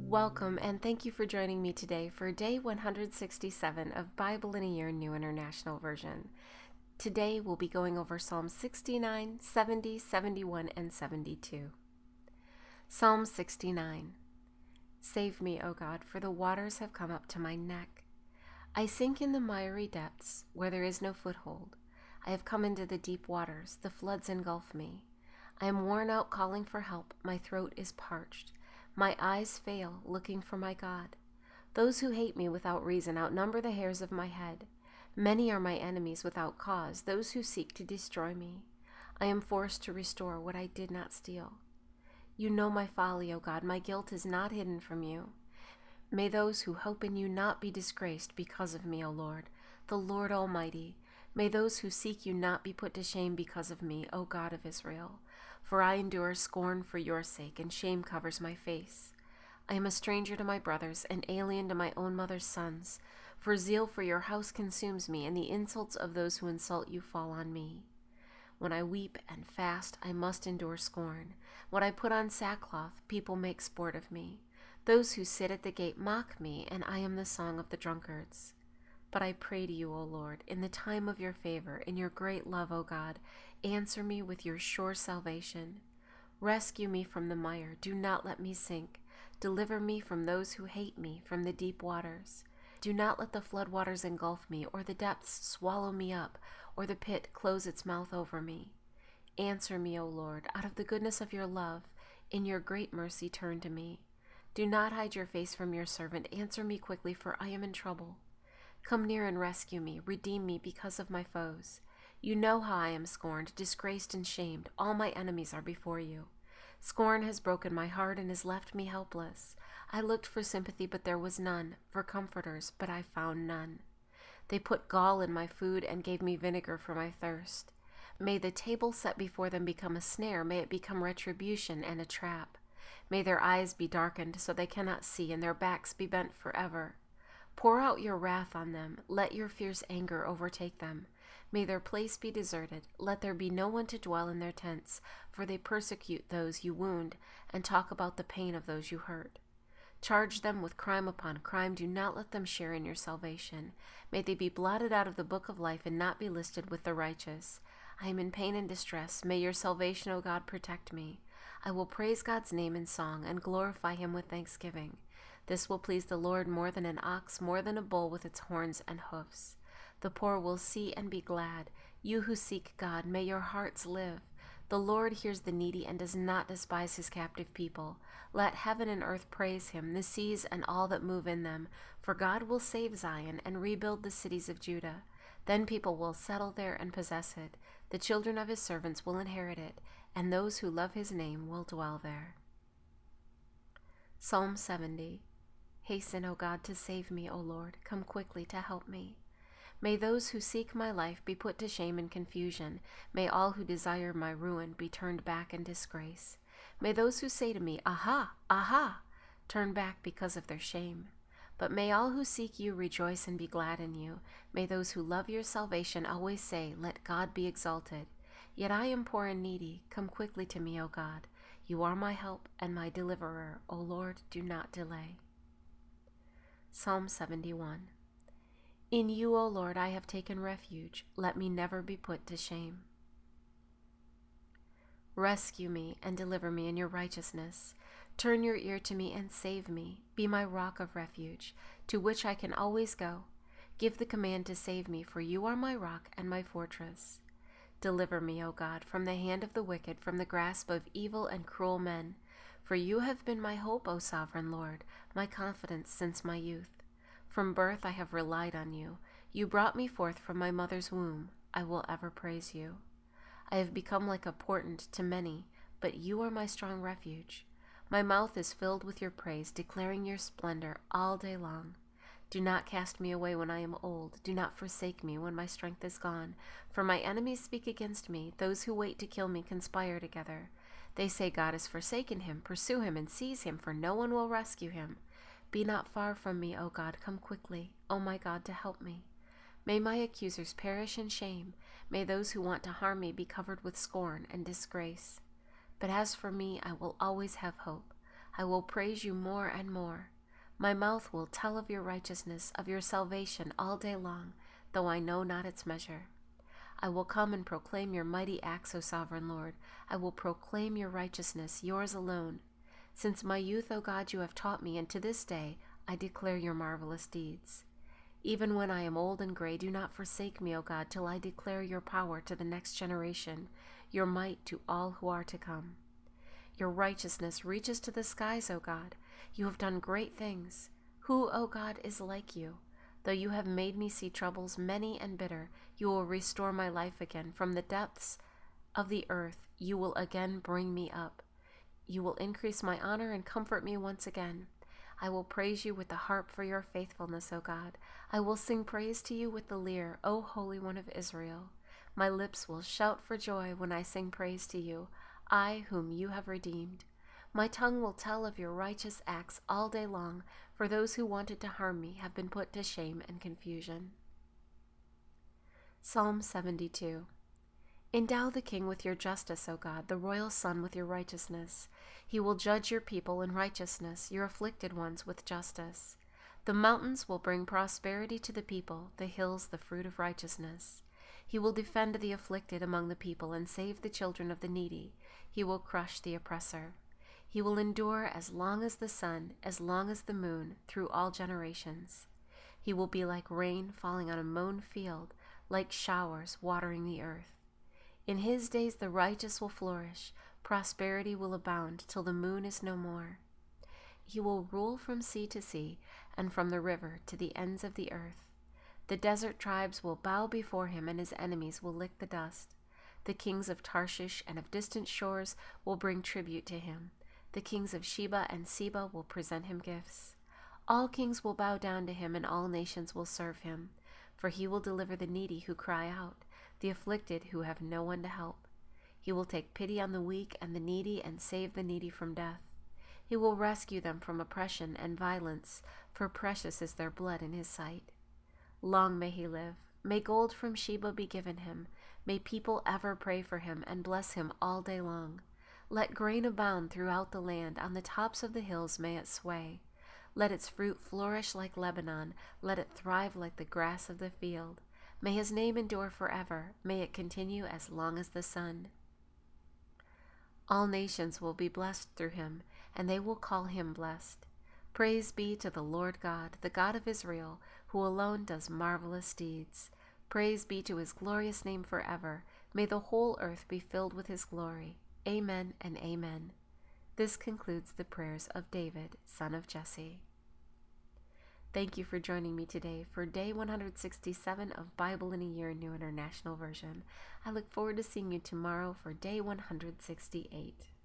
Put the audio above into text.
Welcome and thank you for joining me today for day 167 of Bible in a Year New International Version. Today we'll be going over Psalms 69, 70, 71, and 72. Psalm 69. Save me, O God, for the waters have come up to my neck. I sink in the miry depths, where there is no foothold. I have come into the deep waters, the floods engulf me. I am worn out calling for help, my throat is parched. My eyes fail, looking for my God. Those who hate me without reason outnumber the hairs of my head. Many are my enemies without cause, those who seek to destroy me. I am forced to restore what I did not steal. You know my folly, O God, my guilt is not hidden from you. May those who hope in you not be disgraced because of me, O Lord, the Lord Almighty. May those who seek you not be put to shame because of me, O God of Israel. For I endure scorn for your sake, and shame covers my face. I am a stranger to my brothers, an alien to my own mother's sons. For zeal for your house consumes me, and the insults of those who insult you fall on me. When I weep and fast, I must endure scorn. When I put on sackcloth, people make sport of me. Those who sit at the gate mock me, and I am the song of the drunkards. But I pray to you, O Lord, in the time of your favor, in your great love, O God, answer me with your sure salvation. Rescue me from the mire, do not let me sink. Deliver me from those who hate me, from the deep waters. Do not let the floodwaters engulf me, or the depths swallow me up, or the pit close its mouth over me. Answer me, O Lord, out of the goodness of your love. In your great mercy turn to me. Do not hide your face from your servant. Answer me quickly, for I am in trouble. Come near and rescue me. Redeem me because of my foes. You know how I am scorned, disgraced, and shamed. All my enemies are before you. Scorn has broken my heart and has left me helpless. I looked for sympathy, but there was none, for comforters, but I found none. They put gall in my food and gave me vinegar for my thirst. May the table set before them become a snare. May it become retribution and a trap. May their eyes be darkened so they cannot see, and their backs be bent forever. Pour out your wrath on them. Let your fierce anger overtake them. May their place be deserted. Let there be no one to dwell in their tents, for they persecute those you wound and talk about the pain of those you hurt. Charge them with crime upon crime. Do not let them share in your salvation. May they be blotted out of the book of life and not be listed with the righteous. I am in pain and distress. May your salvation, O God, protect me. I will praise God's name in song and glorify him with thanksgiving. This will please the Lord more than an ox, more than a bull with its horns and hoofs. The poor will see and be glad. You who seek God, may your hearts live. The Lord hears the needy and does not despise his captive people. Let heaven and earth praise him, the seas and all that move in them. For God will save Zion and rebuild the cities of Judah. Then people will settle there and possess it. The children of his servants will inherit it, and those who love his name will dwell there. Psalm 70. Hasten, O God, to save me, O Lord. Come quickly to help me. May those who seek my life be put to shame and confusion. May all who desire my ruin be turned back in disgrace. May those who say to me, Aha, aha, turn back because of their shame. But may all who seek you rejoice and be glad in you. May those who love your salvation always say, Let God be exalted. Yet I am poor and needy. Come quickly to me, O God. You are my help and my deliverer. O Lord, do not delay. Psalm 71. In you, O Lord, I have taken refuge. Let me never be put to shame. Rescue me and deliver me in your righteousness. Turn your ear to me and save me. Be my rock of refuge, to which I can always go. Give the command to save me, for you are my rock and my fortress. Deliver me, O God, from the hand of the wicked, from the grasp of evil and cruel men. For you have been my hope, O sovereign Lord, my confidence since my youth. From birth I have relied on you. You brought me forth from my mother's womb. I will ever praise you. I have become like a portent to many, but you are my strong refuge. My mouth is filled with your praise, declaring your splendor all day long. Do not cast me away when I am old. Do not forsake me when my strength is gone. For my enemies speak against me. Those who wait to kill me conspire together. They say God has forsaken him. Pursue him and seize him, for no one will rescue him. Be not far from me, O God. Come quickly, O my God, to help me. May my accusers perish in shame. May those who want to harm me be covered with scorn and disgrace. But as for me, I will always have hope. I will praise you more and more. My mouth will tell of your righteousness, of your salvation all day long, though I know not its measure. I will come and proclaim your mighty acts, O sovereign Lord. I will proclaim your righteousness, yours alone. Since my youth, O God, you have taught me, and to this day I declare your marvelous deeds. Even when I am old and gray, do not forsake me, O God, till I declare your power to the next generation, your might to all who are to come. Your righteousness reaches to the skies, O God. You have done great things. Who, O God, is like you? Though you have made me see troubles many and bitter, you will restore my life again. From the depths of the earth you will again bring me up. You will increase my honor and comfort me once again. I will praise you with the harp for your faithfulness, O God. I will sing praise to you with the lyre, O Holy One of Israel. My lips will shout for joy when I sing praise to you, I whom you have redeemed. My tongue will tell of your righteous acts all day long, for those who wanted to harm me have been put to shame and confusion. Psalm 72. Endow the king with your justice, O God, the royal son with your righteousness. He will judge your people in righteousness, your afflicted ones with justice. The mountains will bring prosperity to the people, the hills the fruit of righteousness. He will defend the afflicted among the people and save the children of the needy. He will crush the oppressor. He will endure as long as the sun, as long as the moon, through all generations. He will be like rain falling on a mown field, like showers watering the earth. In his days the righteous will flourish, prosperity will abound till the moon is no more. He will rule from sea to sea, and from the river to the ends of the earth. The desert tribes will bow before him, and his enemies will lick the dust. The kings of Tarshish and of distant shores will bring tribute to him. The kings of Sheba and Seba will present him gifts. All kings will bow down to him, and all nations will serve him. For he will deliver the needy who cry out, the afflicted who have no one to help. He will take pity on the weak and the needy and save the needy from death. He will rescue them from oppression and violence, for precious is their blood in his sight. Long may he live. May gold from Sheba be given him. May people ever pray for him and bless him all day long. Let grain abound throughout the land. On the tops of the hills may it sway. Let its fruit flourish like Lebanon. Let it thrive like the grass of the field. May his name endure forever. May it continue as long as the sun. All nations will be blessed through him, and they will call him blessed. Praise be to the Lord God, the God of Israel, who alone does marvelous deeds. Praise be to his glorious name forever. May the whole earth be filled with his glory. Amen and amen. This concludes the prayers of David, son of Jesse. Thank you for joining me today for day 167 of Bible in a Year New International Version. I look forward to seeing you tomorrow for day 168.